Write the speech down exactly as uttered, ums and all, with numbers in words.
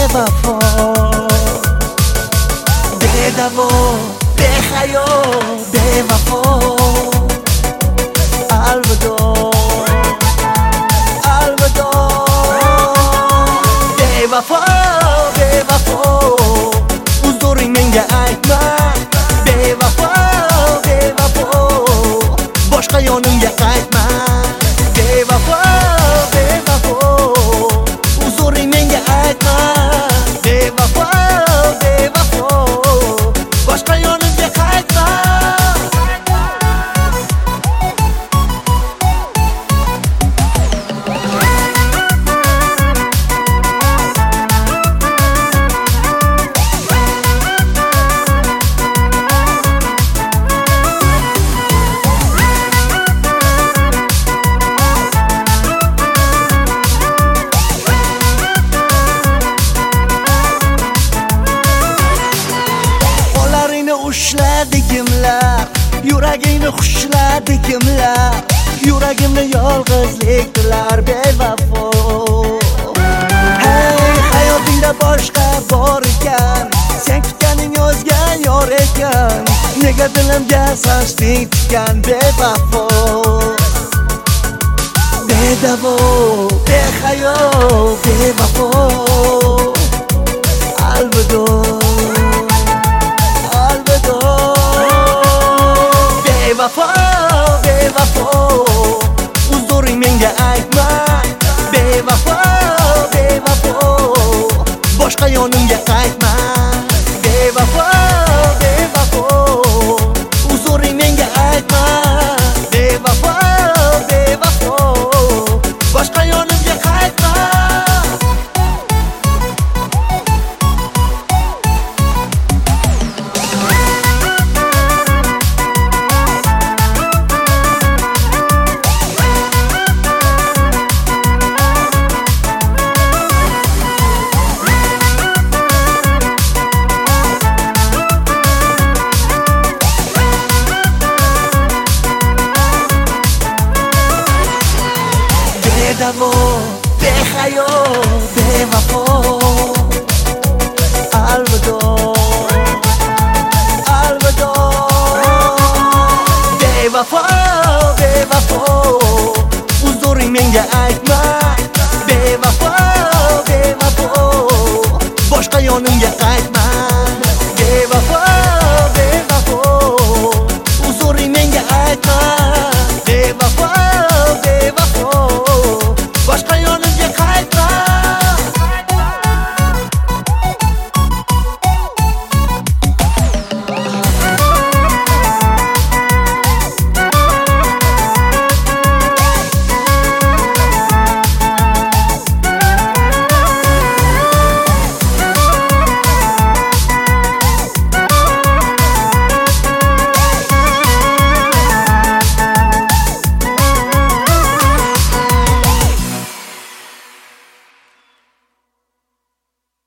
bevafo, bedavo, behayo, bevafo. Alvido, alvido, bevafo, bevafo. Huzuring menga aytma, bevafo, bevafo. Boshqa yonimga qaytma, bevafo, bevafo. Huzuring menga aytma, bevafo, bevafo. Boshqa yonimga qaytma. Ushladi kimlar, yuragingni xushladi kimlar, yuragimni yolg'izlik tilar bevafo. Hey, hayotingda boshqa bor ekan, sen kutganing o'zga yor ekan, nega dilimga sochding tikan bevafo. Bedavo, behayo, bevafo. Alvido, bevafo, bevafo. Huzuring menga aytma, bevafo, bevafo. Boshqa yonimga qaytma, bevafo, bevafo. Huzuring menga aytma, bevafo, bevafo. Boshqa yonimga qaytma. Bedavo, behayo, bevafo. Alvido, alvido, bevafo, bevafo. Huzuring menga aytma, bevafo, bevafo. Boshqa yonimga qaytma, bevafo.